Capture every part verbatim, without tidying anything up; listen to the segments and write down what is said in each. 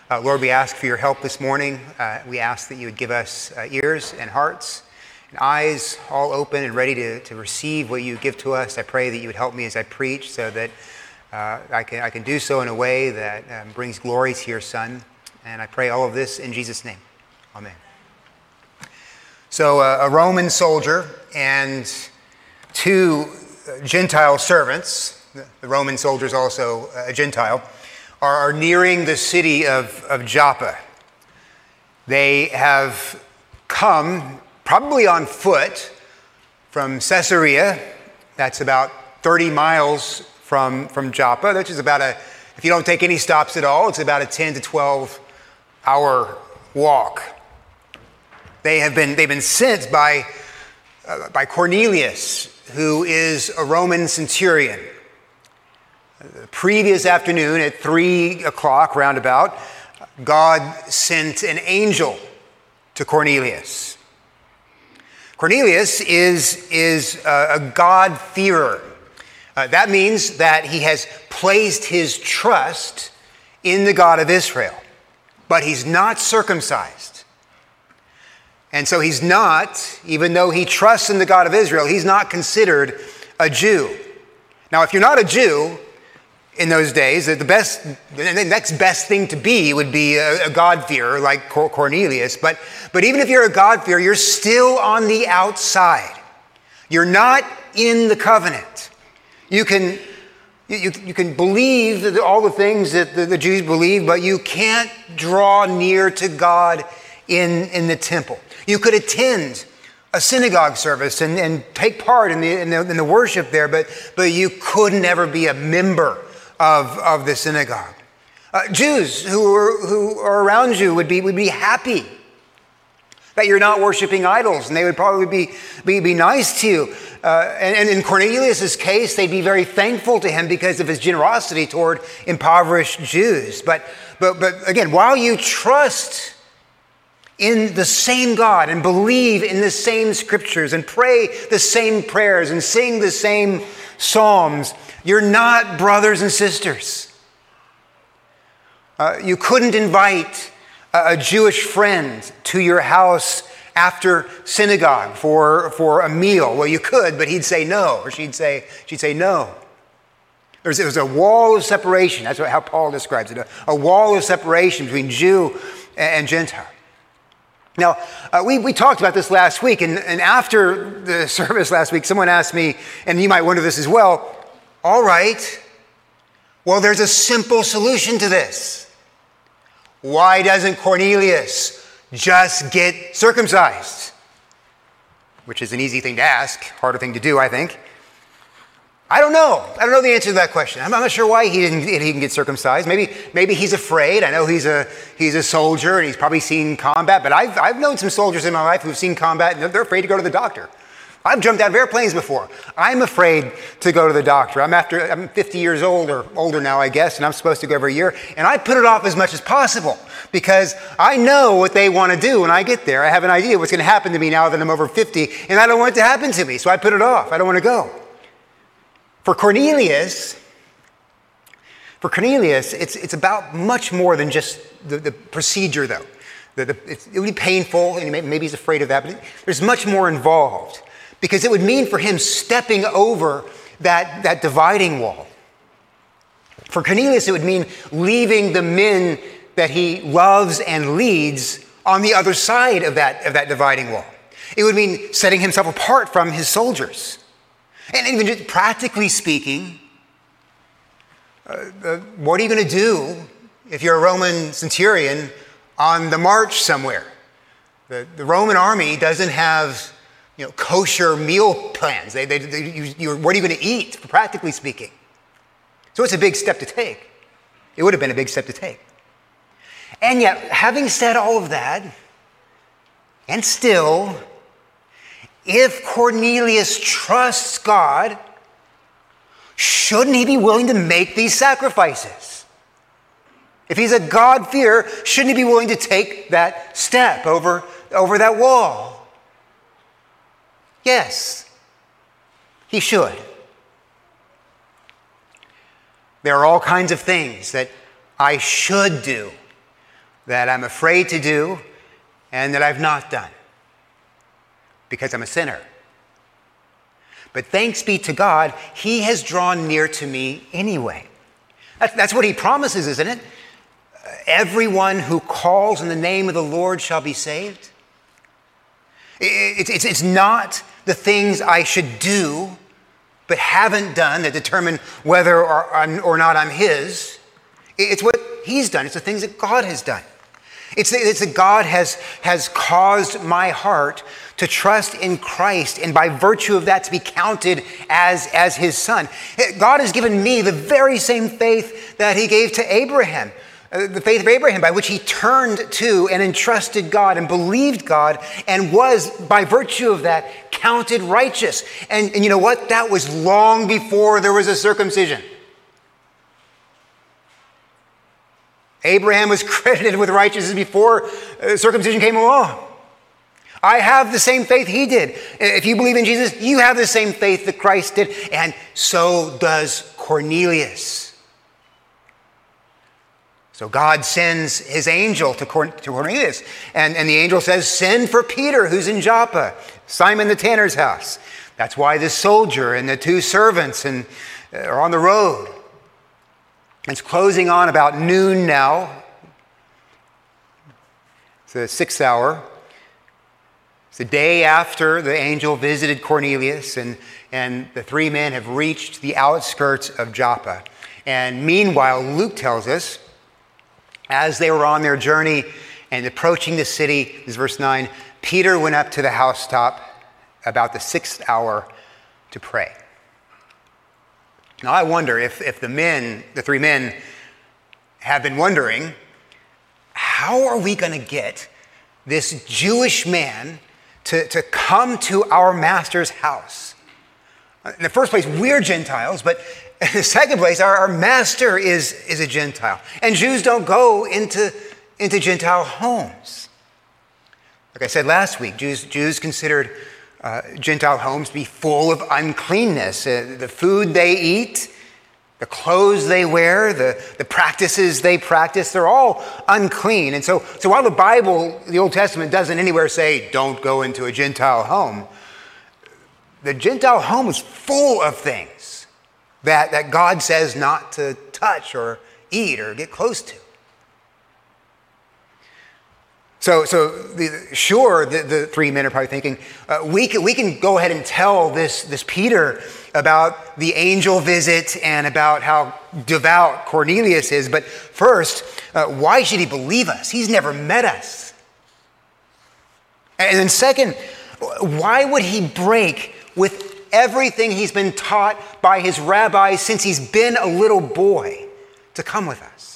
Uh, Lord, we ask for your help this morning. Uh, we ask that you would give us uh, ears and hearts and eyes all open and ready to, to receive what you give to us. I pray that you would help me as I preach so that uh, I can I can do so in a way that um, brings glory to your Son. And I pray all of this in Jesus' name. Amen. So uh, a Roman soldier and two Gentile servants, the Roman soldier is also a Gentile, are nearing the city of, of Joppa. They have come, probably on foot, from Caesarea. That's about thirty miles from, from Joppa, which is about a, if you don't take any stops at all, it's about a ten to twelve hour walk. They have been, they've been sent by, uh, by Cornelius, who is a Roman centurion. The previous afternoon at three o'clock roundabout, God sent an angel to Cornelius. Cornelius is, is a, a God-fearer. Uh, that means that he has placed his trust in the God of Israel, but he's not circumcised. And so he's not, even though he trusts in the God of Israel, he's not considered a Jew. Now, if you're not a Jew in those days, the best, the next best thing to be would be a, a God-fearer like Cornelius. But, but even if you're a God-fearer, you're still on the outside. You're not in the covenant. You can, you, you can believe all the things that the, the Jews believe, but you can't draw near to God in, in the temple. You could attend a synagogue service and, and take part in the, in the, in the worship there, but, but you could never be a member Of, of the synagogue. Uh, Jews who are, who are around you would be, would be happy that you're not worshiping idols, and they would probably be, be, be nice to you. Uh, and, and in Cornelius' case, they'd be very thankful to him because of his generosity toward impoverished Jews. But, but, but again, while you trust in the same God and believe in the same scriptures and pray the same prayers and sing the same psalms, you're not brothers and sisters. Uh, you couldn't invite a, a Jewish friend to your house after synagogue for, for a meal. Well, you could, but he'd say no, or she'd say, she'd say no. There's, there was a wall of separation. That's what, how Paul describes it, a, a wall of separation between Jew and, and Gentile. Now, uh, we, we talked about this last week, and, and after the service last week, someone asked me, and you might wonder this as well, all right, well, there's a simple solution to this. Why doesn't Cornelius just get circumcised? Which is an easy thing to ask, harder thing to do, I think. I don't know. I don't know the answer to that question. I'm not sure why he didn't he didn't get circumcised. Maybe maybe he's afraid. I know he's a he's a soldier and he's probably seen combat, but I've I've known some soldiers in my life who've seen combat and they're afraid to go to the doctor. I've jumped out of airplanes before. I'm afraid to go to the doctor. I'm after I'm fifty years old or older now, I guess, and I'm supposed to go every year. And I put it off as much as possible because I know what they want to do when I get there. I have an idea what's going to happen to me now that I'm over fifty, and I don't want it to happen to me, so I put it off. I don't want to go. For Cornelius, for Cornelius, it's it's about much more than just the, the procedure, though. The, the, it would be painful, and maybe he's afraid of that, but there's much more involved. Because it would mean for him stepping over that, that dividing wall. For Cornelius, it would mean leaving the men that he loves and leads on the other side of that, of that dividing wall. It would mean setting himself apart from his soldiers. And even just practically speaking, uh, uh, what are you going to do if you're a Roman centurion on the march somewhere? The, the Roman army doesn't have You know, kosher meal plans. They, they, they, you, you, what are you going to eat, practically speaking? So it's a big step to take. It would have been a big step to take. And yet, having said all of that, and still, if Cornelius trusts God, shouldn't he be willing to make these sacrifices? If he's a God-fearer, shouldn't he be willing to take that step over, over that wall? Yes, he should. There are all kinds of things that I should do that I'm afraid to do and that I've not done because I'm a sinner. But thanks be to God, he has drawn near to me anyway. That's, that's what he promises, isn't it? Everyone who calls in the name of the Lord shall be saved. It's, it's, it's not the things I should do but haven't done that determine whether or, or not I'm his. It's what he's done. It's the things that God has done. It's, it's that God has, has caused my heart to trust in Christ, and by virtue of that to be counted as, as his son. God has given me the very same faith that he gave to Abraham. Uh, the faith of Abraham, by which he turned to and entrusted God and believed God and was, by virtue of that, counted righteous. And, and you know what? That was long before there was a circumcision. Abraham was credited with righteousness before uh, circumcision came along. I have the same faith he did. If you believe in Jesus, you have the same faith that Christ did, and so does Cornelius. So God sends his angel to Cornelius, and, and the angel says, send for Peter, who's in Joppa, Simon the tanner's house. That's why the soldier and the two servants and, uh, are on the road. It's closing on about noon now. It's the sixth hour. It's the day after the angel visited Cornelius, and, and the three men have reached the outskirts of Joppa. And meanwhile, Luke tells us, as they were on their journey and approaching the city, this is verse nine, Peter went up to the housetop about the sixth hour to pray. Now I wonder if, if the men, the three men, have been wondering, how are we going to get this Jewish man to, to come to our master's house? In the first place, we're Gentiles, but in the second place, our, our master is, is a Gentile. And Jews don't go into, into Gentile homes. Like I said last week, Jews, Jews considered uh, Gentile homes to be full of uncleanness. Uh, the food they eat, the clothes they wear, the, the practices they practice, they're all unclean. And so, so while the Bible, the Old Testament, doesn't anywhere say, don't go into a Gentile home, the Gentile home is full of things that, that God says not to touch or eat or get close to. So, so the, sure, the, the three men are probably thinking, uh, we, can, we can go ahead and tell this, this Peter about the angel visit and about how devout Cornelius is, but first, uh, why should he believe us? He's never met us. And then second, why would he break with everything he's been taught by his rabbis since he's been a little boy to come with us?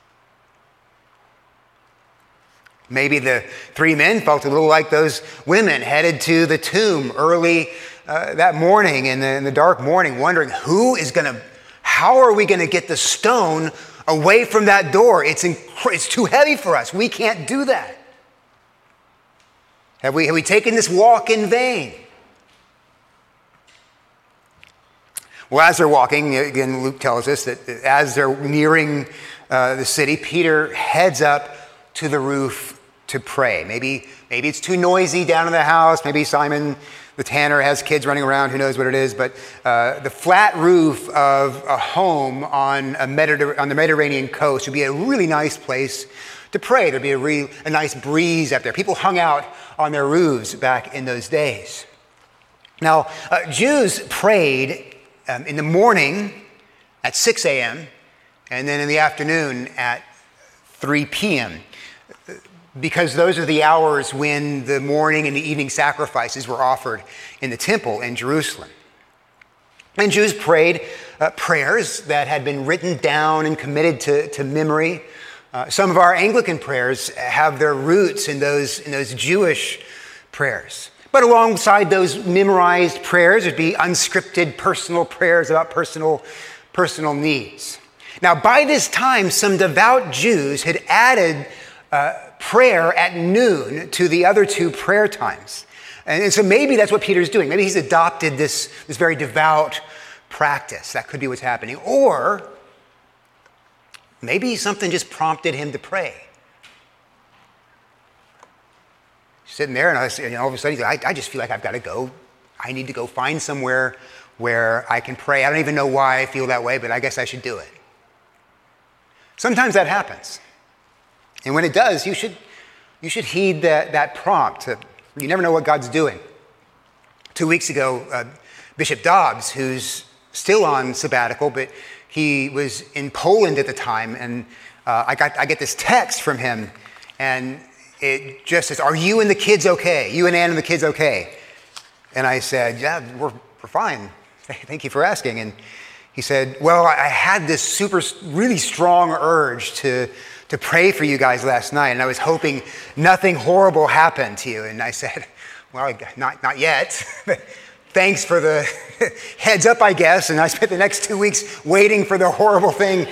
Maybe the three men felt a little like those women headed to the tomb early uh, that morning in the, in the dark morning, wondering who is going to, how are we going to get the stone away from that door? It's, inc- it's too heavy for us. We can't do that. Have we, have we taken this walk in vain? Well, as they're walking, again, Luke tells us that as they're nearing uh, the city, Peter heads up to the roof to pray. Maybe, maybe it's too noisy down in the house. Maybe Simon the tanner has kids running around. Who knows what it is? But uh, the flat roof of a home on, a Mediter- on the Mediterranean coast would be a really nice place to pray. There'd be a, re- a nice breeze up there. People hung out on their roofs back in those days. Now, uh, Jews prayed um, in the morning at six a.m. and then in the afternoon at three p.m. because those are the hours when the morning and the evening sacrifices were offered in the temple in Jerusalem. And Jews prayed uh, prayers that had been written down and committed to, to memory. Uh, some of our Anglican prayers have their roots in those, in those Jewish prayers. But alongside those memorized prayers would be unscripted personal prayers about personal, personal needs. Now, by this time, some devout Jews had added uh, prayer at noon to the other two prayer times. And, and so maybe that's what Peter's doing. Maybe he's adopted this, this very devout practice. That could be what's happening. Or maybe something just prompted him to pray. sitting there, and I was, you know, all of a sudden, he's like, I, I just feel like I've got to go. I need to go find somewhere where I can pray. I don't even know why I feel that way, but I guess I should do it. Sometimes that happens. And when it does, you should you should heed that, that prompt. You never know what God's doing. Two weeks ago, uh, Bishop Dobbs, who's still on sabbatical, but he was in Poland at the time, and uh, I got I get this text from him, and it just says, "Are you and the kids okay? You and Ann and the kids okay?" And I said, "Yeah, we're we're fine. Thank you for asking." And he said, "Well, I had this super, really strong urge to to pray for you guys last night, and I was hoping nothing horrible happened to you." And I said, "Well, not not yet. Thanks for the heads up, I guess." And I spent the next two weeks waiting for the horrible thing.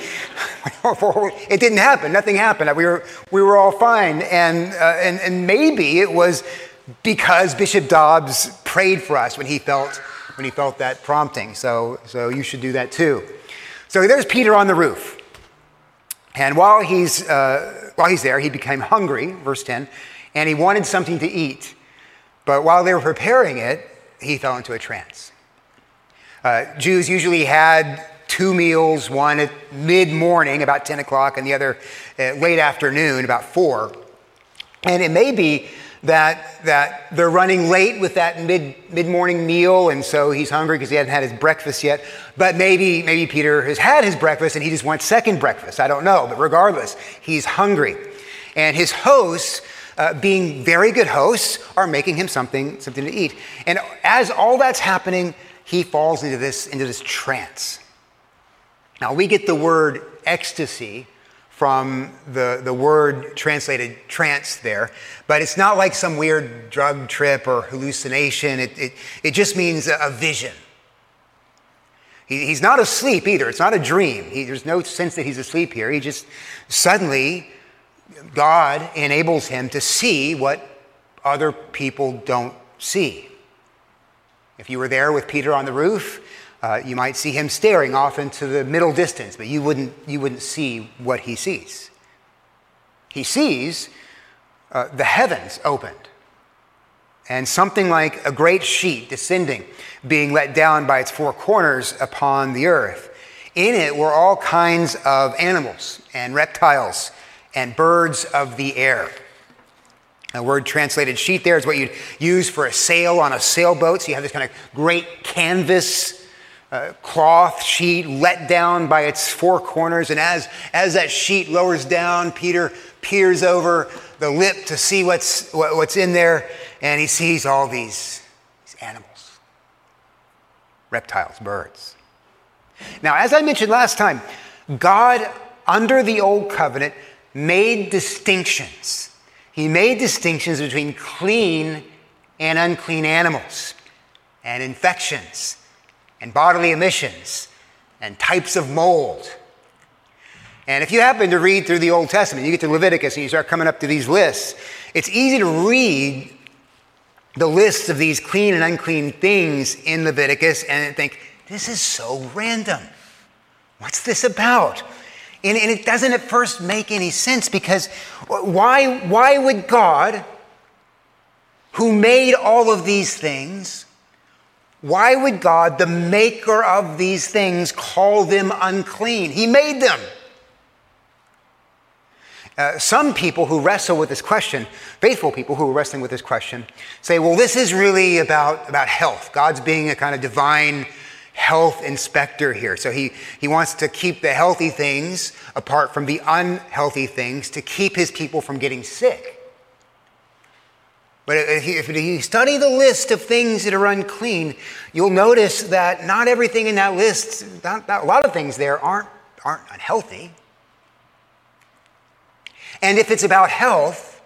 It didn't happen. Nothing happened. We were we were all fine. And uh, and and maybe it was because Bishop Dobbs prayed for us when he felt when he felt that prompting. So so you should do that too. So there's Peter on the roof. And while he's uh, while he's there, he became hungry, verse ten, and he wanted something to eat. But while they were preparing it, he fell into a trance. Uh, Jews usually had two meals, one at mid-morning, about ten o'clock, and the other at late afternoon, about four. And it may be that that they're running late with that mid mid-morning meal, and so he's hungry because he hadn't had his breakfast yet. But maybe maybe Peter has had his breakfast and he just wants second breakfast. I don't know, but regardless, he's hungry, and his hosts, uh, being very good hosts, are making him something something to eat. And as all that's happening, he falls into this into this trance. Now we get the word ecstasy from the, the word translated trance there, but it's not like some weird drug trip or hallucination. It, it, it just means a, a vision. He, he's not asleep either. It's not a dream. He, there's no sense that he's asleep here. He just suddenly, God enables him to see what other people don't see. If you were there with Peter on the roof, Uh, you might see him staring off into the middle distance, but you wouldn't, you wouldn't see what he sees. He sees uh, the heavens opened and something like a great sheet descending, being let down by its four corners upon the earth. In it were all kinds of animals and reptiles and birds of the air. A word translated sheet there is what you'd use for a sail on a sailboat. So you have this kind of great canvas Uh, cloth sheet let down by its four corners, and as as that sheet lowers down, Peter peers over the lip to see what's what, what's in there, and he sees all these, these animals, reptiles, birds. Now, as I mentioned last time, God under the old covenant made distinctions. He made distinctions between clean and unclean animals, and infections, and bodily emissions, and types of mold. And if you happen to read through the Old Testament, you get to Leviticus and you start coming up to these lists, it's easy to read the lists of these clean and unclean things in Leviticus and think, this is so random. What's this about? And, and it doesn't at first make any sense, because why, why would God, who made all of these things, why would God, the maker of these things, call them unclean? He made them. Uh, some people who wrestle with this question, faithful people who are wrestling with this question, say, well, this is really about, about health. God's being a kind of divine health inspector here. So he, he wants to keep the healthy things apart from the unhealthy things to keep his people from getting sick. But if you study the list of things that are unclean, you'll notice that not everything in that list, not, not, a lot of things there aren't, aren't unhealthy. And if it's about health,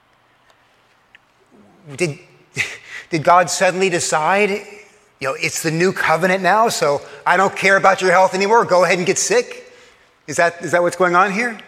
did, did God suddenly decide, you know, it's the new covenant now, so I don't care about your health anymore, go ahead and get sick? Is that, is that what's going on here?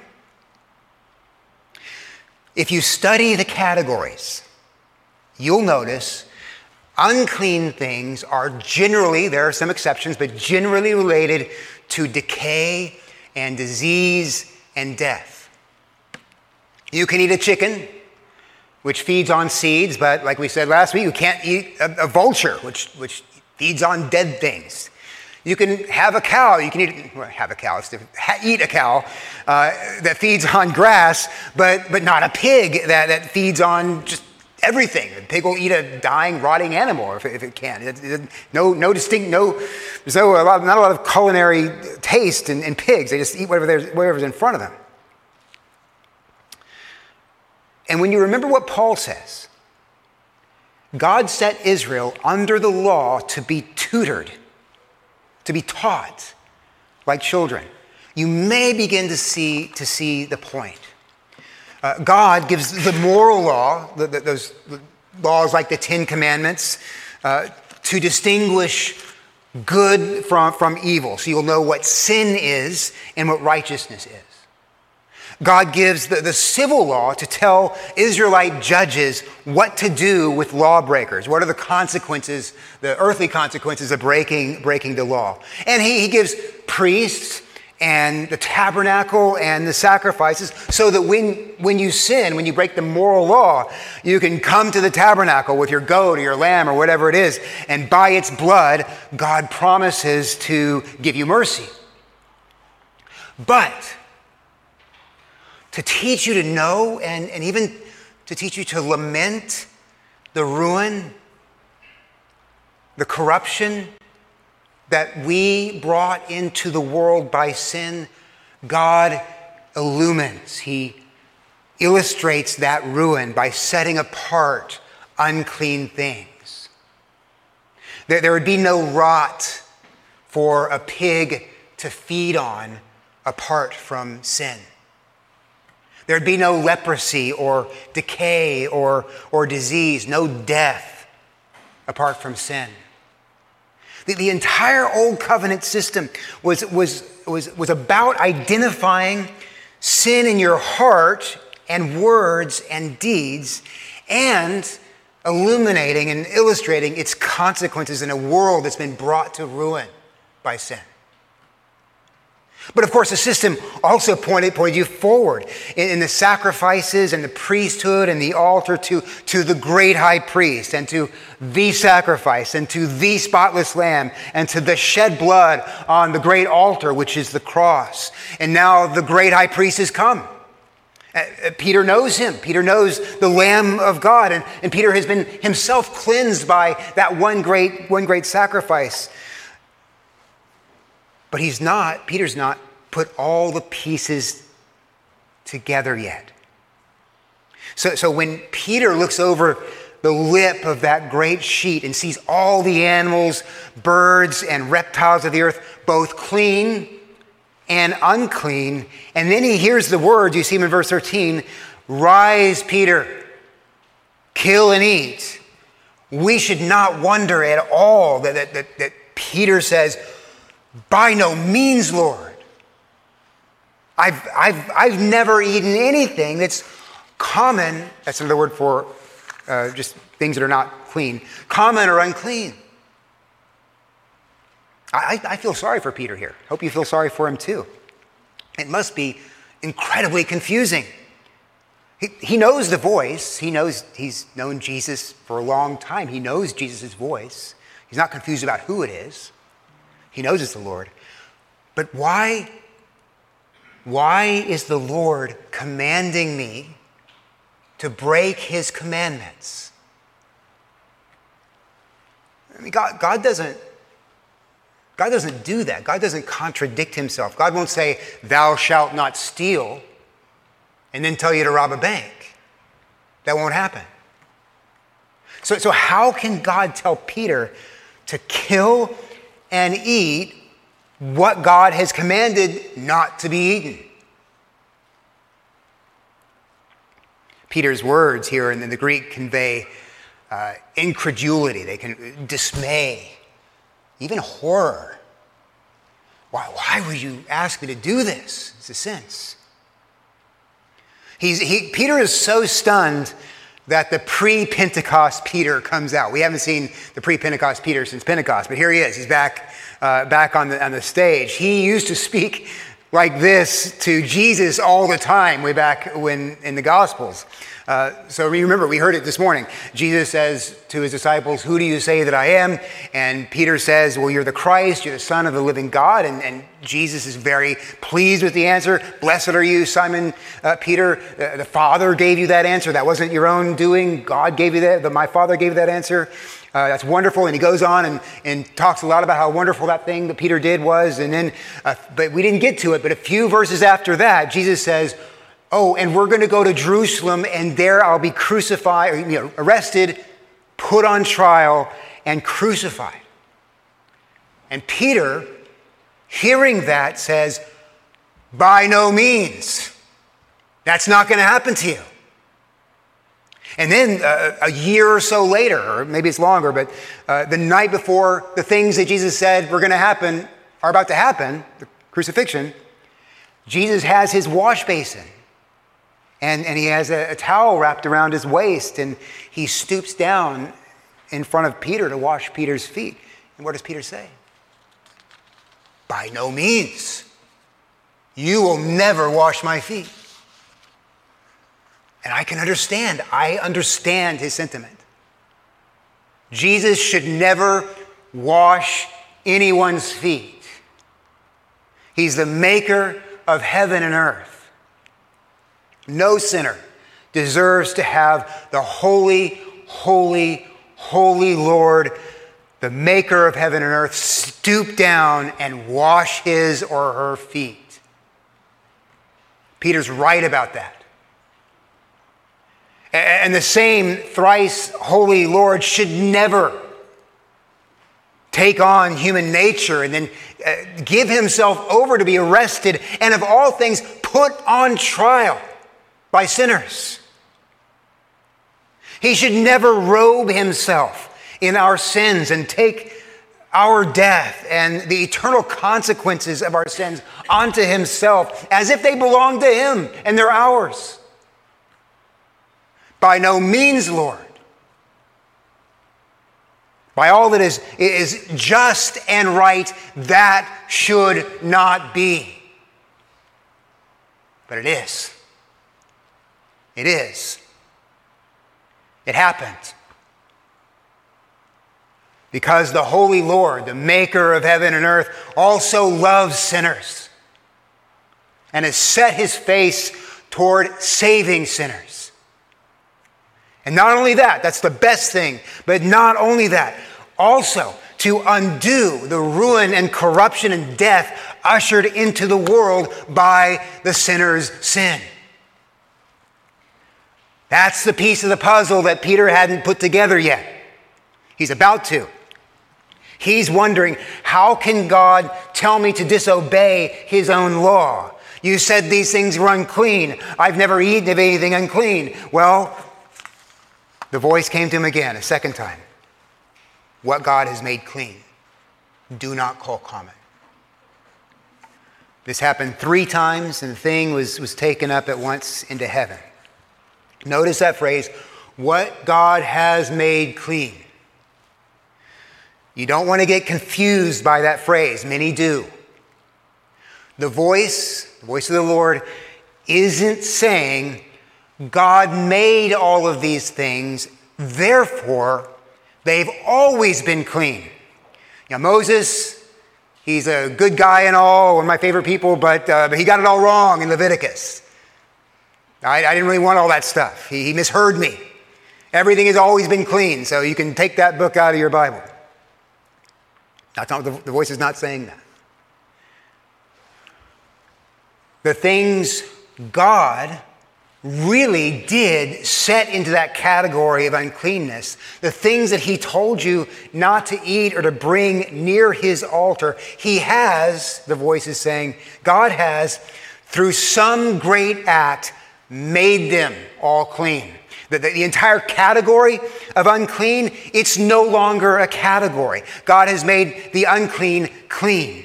If you study the categories, you'll notice unclean things are generally, there are some exceptions, but generally related to decay and disease and death. You can eat a chicken, which feeds on seeds, but like we said last week, you can't eat a, a vulture, which, which feeds on dead things. You can have a cow, you can eat, well, have a cow, it's different, ha, eat a cow uh, that feeds on grass, but, but not a pig that, that feeds on just everything. A pig will eat a dying, rotting animal if, if it can. It, it, no, no distinct, no, there's no, a lot, not a lot of culinary taste in, in pigs. They just eat whatever there's, whatever's in front of them. And when you remember what Paul says, God set Israel under the law to be tutored, to be taught like children. You may begin to see, to see the point. Uh, God gives the moral law, the, the, those laws like the Ten Commandments, uh, to distinguish good from, from evil. So you'll know what sin is and what righteousness is. God gives the, the civil law to tell Israelite judges what to do with lawbreakers. What are the consequences, the earthly consequences of breaking, breaking the law? And he, he gives priests and the tabernacle and the sacrifices so that when, when you sin, when you break the moral law, you can come to the tabernacle with your goat or your lamb or whatever it is, and by its blood, God promises to give you mercy. But to teach you to know and, and even to teach you to lament the ruin, the corruption that we brought into the world by sin, God illumines. He illustrates that ruin by setting apart unclean things. There, there would be no rot for a pig to feed on apart from sin. There'd be no leprosy or decay or, or disease, no death apart from sin. The, the entire Old Covenant system was, was, was, was about identifying sin in your heart and words and deeds and illuminating and illustrating its consequences in a world that's been brought to ruin by sin. But of course, the system also pointed, pointed you forward in, in the sacrifices and the priesthood and the altar to, to the great high priest and to the sacrifice and to the spotless lamb and to the shed blood on the great altar, which is the cross. And now the great high priest has come. Uh, Peter knows him. Peter knows the Lamb of God. And, and Peter has been himself cleansed by that one great, one great sacrifice. But he's not, Peter's not put all the pieces together yet. So, so when Peter looks over the lip of that great sheet and sees all the animals, birds, and reptiles of the earth, both clean and unclean, and then he hears the words, you see him in verse thirteen, "Rise, Peter, kill and eat." We should not wonder at all that, that, that, that Peter says, "By no means, Lord. I've, I've, I've never eaten anything that's common," that's another word for uh, just things that are not clean, "common or unclean." I, I feel sorry for Peter here. Hope you feel sorry for him too. It must be incredibly confusing. He, he knows the voice. He knows he's known Jesus for a long time. He knows Jesus' voice. He's not confused about who it is. He knows it's the Lord. But why, why is the Lord commanding me to break his commandments? I mean, God, God doesn't, God doesn't do that. God doesn't contradict himself. God won't say, "Thou shalt not steal," and then tell you to rob a bank. That won't happen. So, so how can God tell Peter to kill and eat what God has commanded not to be eaten? Peter's words here in the Greek convey uh, incredulity. They can dismay, even horror. Why, why would you ask me to do this? It's a sense. He's, he, Peter is so stunned that the pre-Pentecost Peter comes out. We haven't seen the pre-Pentecost Peter since Pentecost, but here he is. He's back, uh, back on the, on the stage. He used to speak like this to Jesus all the time, way back when in the Gospels. Uh, so remember, we heard it this morning. Jesus says to his disciples, "Who do you say that I am?" And Peter says, "Well, you're the Christ, you're the Son of the living God." And, and Jesus is very pleased with the answer. "Blessed are you, Simon uh, Peter. Uh, the Father gave you that answer. That wasn't your own doing. God gave you that. The, my Father gave you that answer. Uh, that's wonderful." And he goes on and, and talks a lot about how wonderful that thing that Peter did was. And then, uh, but we didn't get to it. But a few verses after that, Jesus says, "Oh, and we're going to go to Jerusalem, and there I'll be crucified, or, you know, arrested, put on trial, and crucified." And Peter, hearing that, says, "By no means. That's not going to happen to you." And then uh, a year or so later, or maybe it's longer, but uh, the night before the things that Jesus said were going to happen are about to happen, the crucifixion, Jesus has his wash basin. And, and he has a, a towel wrapped around his waist, and he stoops down in front of Peter to wash Peter's feet. And what does Peter say? "By no means. You will never wash my feet." And I can understand. I understand his sentiment. Jesus should never wash anyone's feet. He's the maker of heaven and earth. No sinner deserves to have the holy, holy, holy Lord, the maker of heaven and earth, stoop down and wash his or her feet. Peter's right about that. And the same thrice holy Lord should never take on human nature and then give himself over to be arrested and, of all things, put on trial by sinners. He should never robe himself in our sins and take our death and the eternal consequences of our sins onto himself as if they belong to him and they're ours. By no means, Lord. By all that is, is just and right, that should not be. But it is. It is. It happened. Because the Holy Lord, the maker of heaven and earth, also loves sinners and has set his face toward saving sinners. And not only that, that's the best thing, but not only that, also to undo the ruin and corruption and death ushered into the world by the sinner's sin. That's the piece of the puzzle that Peter hadn't put together yet. He's about to. He's wondering, how can God tell me to disobey his own law? You said these things were unclean. I've never eaten of anything unclean. Well, the voice came to him again, a second time. What God has made clean, do not call common. This happened three times, and the thing was, was taken up at once into heaven. Notice that phrase, what God has made clean. You don't want to get confused by that phrase. Many do. The voice, the voice of the Lord, isn't saying God made all of these things, therefore they've always been clean. Now Moses, he's a good guy and all, one of my favorite people, but, uh, but he got it all wrong in Leviticus. I, I didn't really want all that stuff. He, he misheard me. Everything has always been clean, so you can take that book out of your Bible. That's not, the, the voice is not saying that. The things God really did set into that category of uncleanness, the things that he told you not to eat or to bring near his altar, he has, the voice is saying, God has, through some great act, made them all clean. The, the, the entire category of unclean, it's no longer a category. God has made the unclean clean.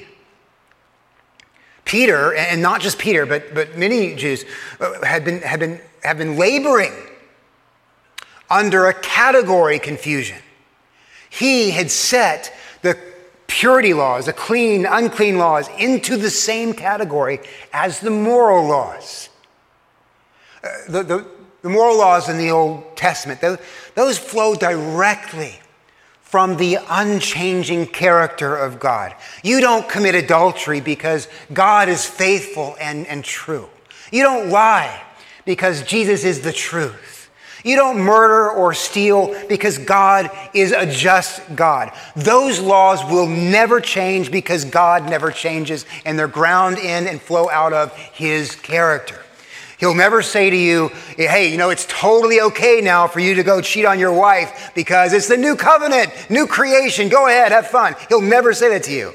Peter, and not just Peter, but, but many Jews had been, had been, have been laboring under a category confusion. He had set the purity laws, the clean, unclean laws, into the same category as the moral laws. Uh, the, the, the moral laws in the Old Testament, those, those flow directly from the unchanging character of God. You don't commit adultery because God is faithful and, and true. You don't lie because Jesus is the truth. You don't murder or steal because God is a just God. Those laws will never change because God never changes, and they're ground in and flow out of his character. He'll never say to you, hey, you know, it's totally okay now for you to go cheat on your wife because it's the new covenant, new creation. Go ahead, have fun. He'll never say that to you.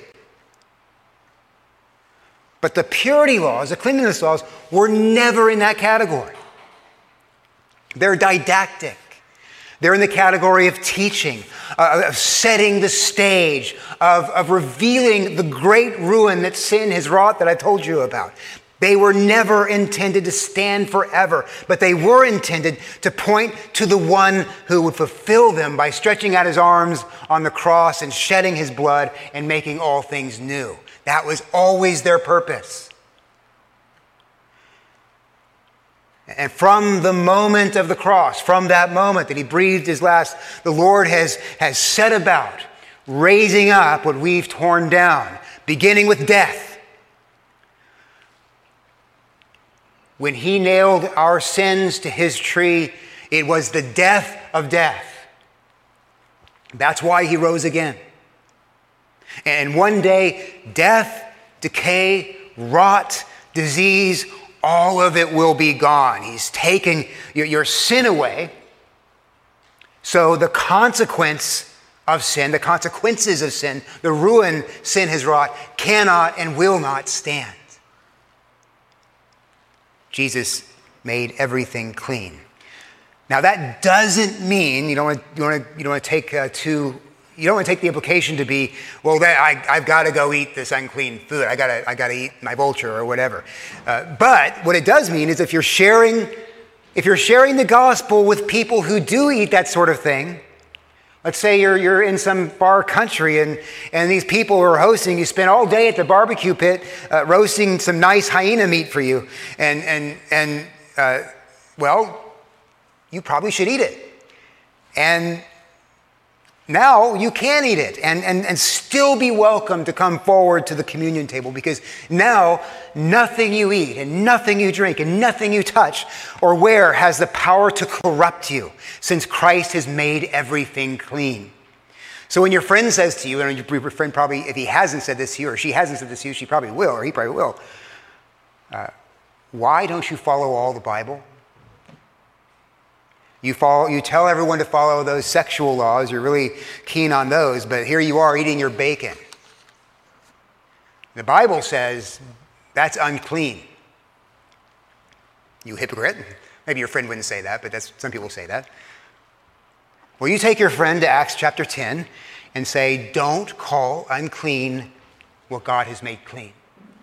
But the purity laws, the cleanliness laws, were never in that category. They're didactic. They're in the category of teaching, uh, of setting the stage, of, of revealing the great ruin that sin has wrought that I told you about. They were never intended to stand forever, but they were intended to point to the one who would fulfill them by stretching out his arms on the cross and shedding his blood and making all things new. That was always their purpose. And from the moment of the cross, from that moment that he breathed his last, the Lord has, has set about raising up what we've torn down, beginning with death. When he nailed our sins to his tree, it was the death of death. That's why he rose again. And one day, death, decay, rot, disease, all of it will be gone. He's taken your, your sin away. So the consequence of sin, the consequences of sin, the ruin sin has wrought, cannot and will not stand. Jesus made everything clean. Now that doesn't mean you don't want to, you want to, you don't want to take uh, too. You don't want to take the implication to be, well, that I, I've got to go eat this unclean food. I got to, I got to eat my vulture or whatever. Uh, but what it does mean is if you're sharing, if you're sharing the gospel with people who do eat that sort of thing, let's say you're you're in some far country and and these people who are hosting, you spend all day at the barbecue pit uh, roasting some nice hyena meat for you, and and and uh, well, you probably should eat it, and now you can eat it and, and, and still be welcome to come forward to the communion table, because now nothing you eat and nothing you drink and nothing you touch or wear has the power to corrupt you, since Christ has made everything clean. So when your friend says to you, and your friend probably, if he hasn't said this to you or she hasn't said this to you, she probably will, or he probably will, uh, why don't you follow all the Bible? You follow, you tell everyone to follow those sexual laws. You're really keen on those, but here you are eating your bacon. The Bible says that's unclean. You hypocrite. Maybe your friend wouldn't say that, but that's, some people say that. Well, you take your friend to Acts chapter ten and say, don't call unclean what God has made clean.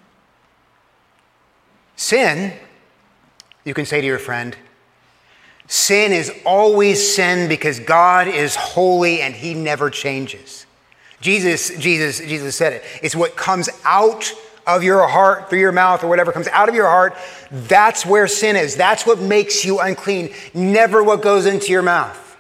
Sin, you can say to your friend, sin is always sin because God is holy and he never changes. Jesus, Jesus, Jesus said it. It's what comes out of your heart, through your mouth or whatever comes out of your heart. That's where sin is. That's what makes you unclean. Never what goes into your mouth.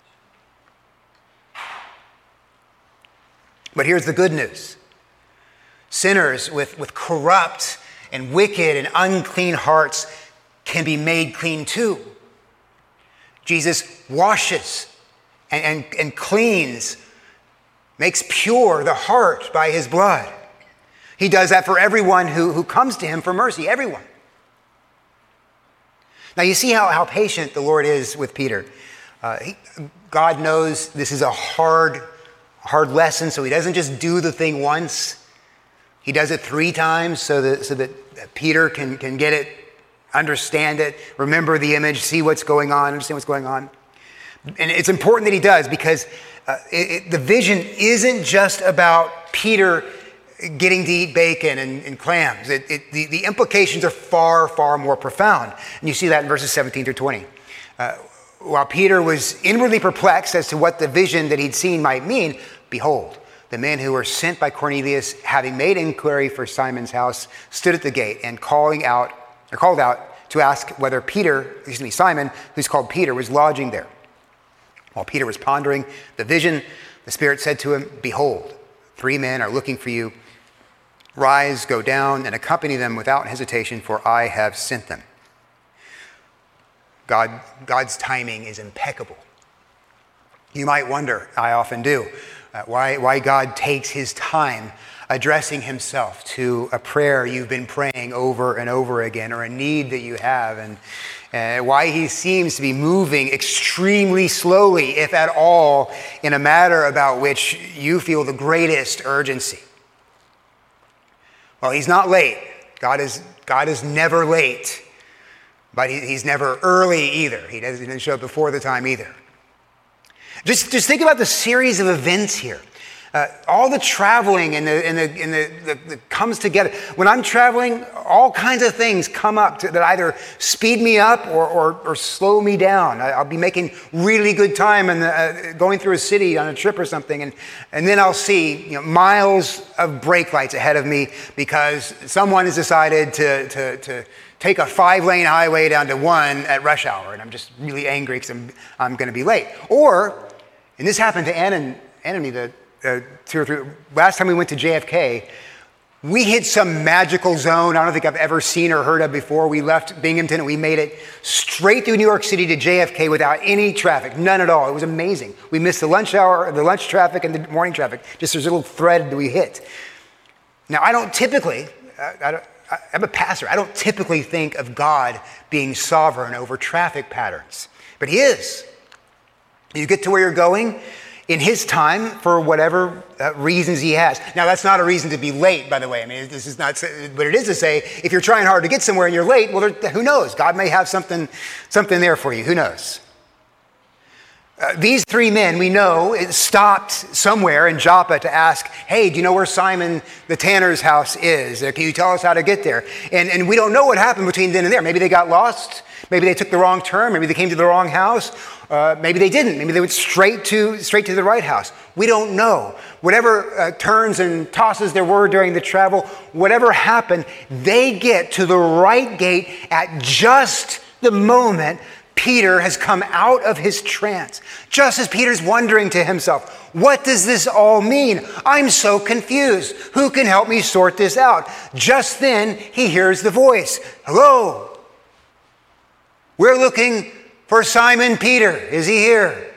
But here's the good news. Sinners with, with corrupt and wicked and unclean hearts can be made clean too. Jesus washes and, and, and cleans, makes pure the heart by his blood. He does that for everyone who, who comes to him for mercy, everyone. Now you see how, how patient the Lord is with Peter. Uh, he, God knows this is a hard, hard lesson, so he doesn't just do the thing once. He does it three times so that, so that Peter can, can get it, understand it, remember the image, see what's going on, understand what's going on. And it's important that he does, because uh, it, it, the vision isn't just about Peter getting to eat bacon and, and clams. It, it, the, the implications are far, far more profound. And you see that in verses seventeen through twenty. Uh, while Peter was inwardly perplexed as to what the vision that he'd seen might mean, behold, the men who were sent by Cornelius, having made inquiry for Simon's house, stood at the gate and calling out, or called out to ask whether Peter, excuse me, Simon, who's called Peter, was lodging there. While Peter was pondering the vision, the Spirit said to him, "Behold, three men are looking for you. Rise, go down, and accompany them without hesitation, for I have sent them." God, God's timing is impeccable. You might wonder, I often do, uh, why, why God takes his time addressing himself to a prayer you've been praying over and over again, or a need that you have, and uh, why he seems to be moving extremely slowly, if at all, in a matter about which you feel the greatest urgency. Well, he's not late. God is, God is never late, but he, he's never early either. He doesn't, he doesn't show up before the time either. Just, just think about the series of events here. Uh, all the traveling and the, and the, and the, the, the comes together. When I'm traveling, all kinds of things come up to, that either speed me up or, or, or slow me down. I, I'll be making really good time and uh, going through a city on a trip or something, and, and then I'll see you know, miles of brake lights ahead of me because someone has decided to, to, to take a five-lane highway down to one at rush hour, and I'm just really angry because I'm, I'm going to be late. Or, and this happened to Ann and, Ann and me, the Uh, two or three, last time we went to J F K, we hit some magical zone I don't think I've ever seen or heard of before. We left Binghamton and we made it straight through New York City to J F K without any traffic, none at all. It was amazing. We missed the lunch hour, the lunch traffic and the morning traffic. Just this little thread that we hit. Now, I don't typically, I, I don't, I'm a pastor, I don't typically think of God being sovereign over traffic patterns, but he is. You get to where you're going in his time for whatever uh, reasons he has. Now, that's not a reason to be late, by the way. I mean, this is not, but it is to say, if you're trying hard to get somewhere and you're late, well, there, who knows? God may have something, something there for you. Who knows? Uh, these three men, we know, stopped somewhere in Joppa to ask, hey, do you know where Simon the tanner's house is? Uh, can you tell us how to get there? And, and we don't know what happened between then and there. Maybe they got lost. Maybe they took the wrong turn. Maybe they came to the wrong house. Uh, maybe they didn't. Maybe they went straight to straight to the right house. We don't know. Whatever uh, turns and tosses there were during the travel, whatever happened, they get to the right gate at just the moment Peter has come out of his trance. Just as Peter's wondering to himself, what does this all mean? I'm so confused. Who can help me sort this out? Just then, he hears the voice. Hello. We're looking for Simon Peter. Is he here?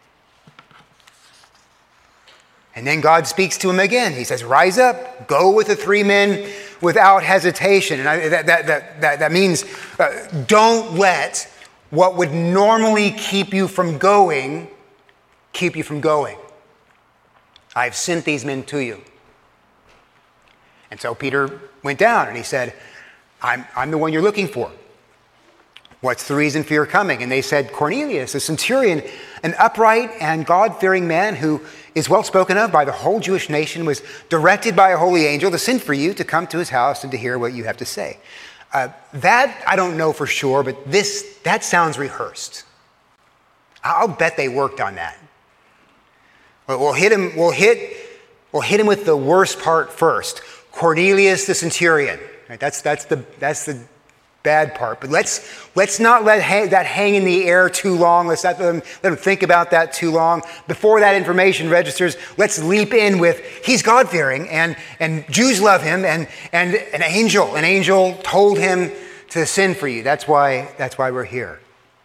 And then God speaks to him again. He says, rise up, go with the three men without hesitation. And I, that, that, that, that, that means uh, don't let what would normally keep you from going keep you from going. I've sent these men to you. And so Peter went down and he said, I'm, I'm the one you're looking for. What's the reason for your coming? And they said, Cornelius, a centurion, an upright and God-fearing man who is well spoken of by the whole Jewish nation, was directed by a holy angel to send for you to come to his house and to hear what you have to say. Uh, that, I don't know for sure, but this, that sounds rehearsed. I'll bet they worked on that. We'll hit him, we'll hit, we'll hit him with the worst part first. Cornelius the centurion. Right? That's, that's, the, that's the bad part. But let's, let's not let hang, that hang in the air too long. Let's not let them, let them think about that too long. Before that information registers, let's leap in with, he's God-fearing, and, and Jews love him, and, and an angel, an angel told him to send for you. That's why, that's why we're here.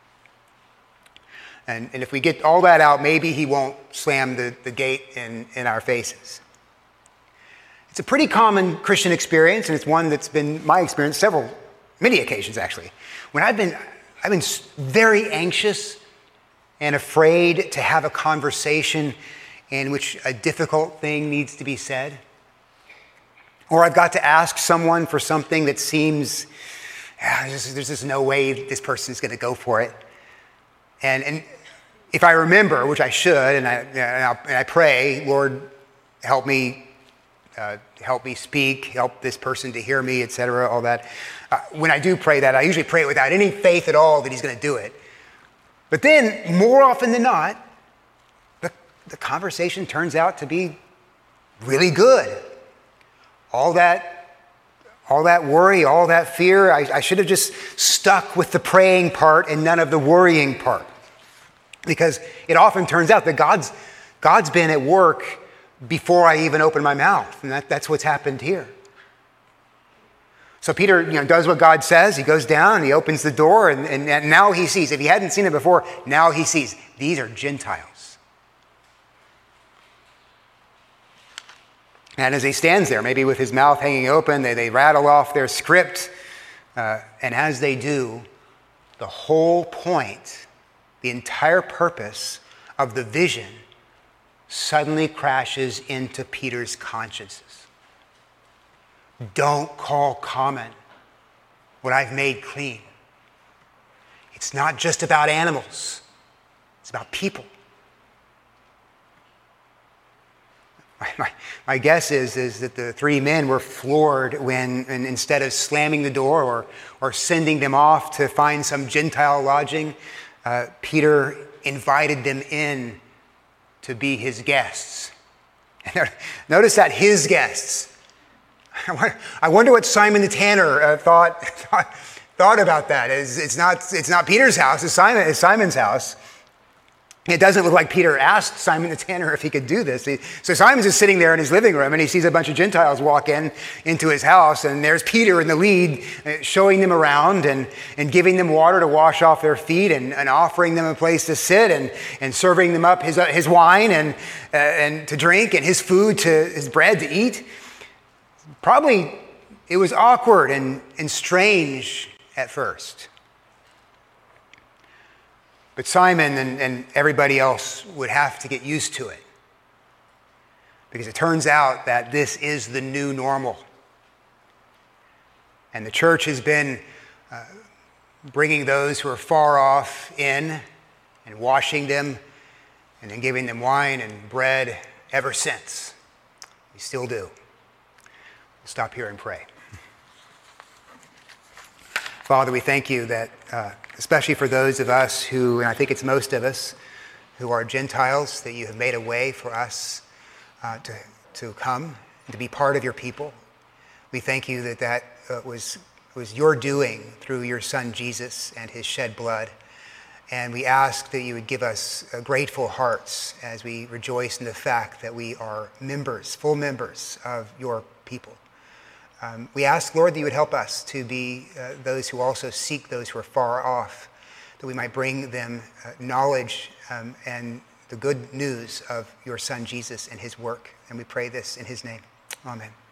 And, and if we get all that out, maybe he won't slam the, the gate in, in our faces. It's a pretty common Christian experience, and it's one that's been my experience several, many occasions actually. When I've been, I've been very anxious and afraid to have a conversation in which a difficult thing needs to be said. Or I've got to ask someone for something that seems, ah, there's, there's just no way this person's going to go for it. And, and if I remember, which I should, and I, and I, and I pray, Lord, help me, uh, help me speak, help this person to hear me, et cetera, all that. Uh, when I do pray that, I usually pray it without any faith at all that he's going to do it. But then, more often than not, the, the conversation turns out to be really good. All that, all that worry, all that fear, I, I should have just stuck with the praying part and none of the worrying part. Because it often turns out that God's, God's been at work before I even open my mouth. And that, that's what's happened here. So Peter, you know, does what God says. He goes down, he opens the door, and, and, and now he sees. If he hadn't seen it before, now he sees. These are Gentiles. And as he stands there, maybe with his mouth hanging open, they, they rattle off their script. Uh, and as they do, the whole point, the entire purpose of the vision suddenly crashes into Peter's consciences. Don't call common what I've made clean. It's not just about animals. It's about people. My, my, my guess is, is that the three men were floored when, and instead of slamming the door or, or sending them off to find some Gentile lodging, uh, Peter invited them in to be his guests. Notice that, his guests. I wonder what Simon the Tanner uh, thought, thought thought about that. It's, it's not it's not Peter's house. It's Simon. It's Simon's house. It doesn't look like Peter asked Simon the Tanner if he could do this. He, so Simon's just sitting there in his living room, and he sees a bunch of Gentiles walk in into his house, and there's Peter in the lead, uh, showing them around and and giving them water to wash off their feet, and, and offering them a place to sit, and and serving them up his uh, his wine and uh, and to drink, and his food to his bread to eat. Probably it was awkward and, and strange at first. But Simon and, and everybody else would have to get used to it. Because it turns out that this is the new normal. And the church has been uh, bringing those who are far off in and washing them and then giving them wine and bread ever since. We still do. Stop here and pray. Father, we thank you that, uh, especially for those of us who, and I think it's most of us, who are Gentiles, that you have made a way for us uh, to, to come and to be part of your people. We thank you that that uh, was, was your doing through your son Jesus and his shed blood. And we ask that you would give us uh, grateful hearts as we rejoice in the fact that we are members, full members of your people. Um, we ask, Lord, that you would help us to be uh, those who also seek those who are far off, that we might bring them uh, knowledge um, and the good news of your son Jesus and his work. And we pray this in his name. Amen.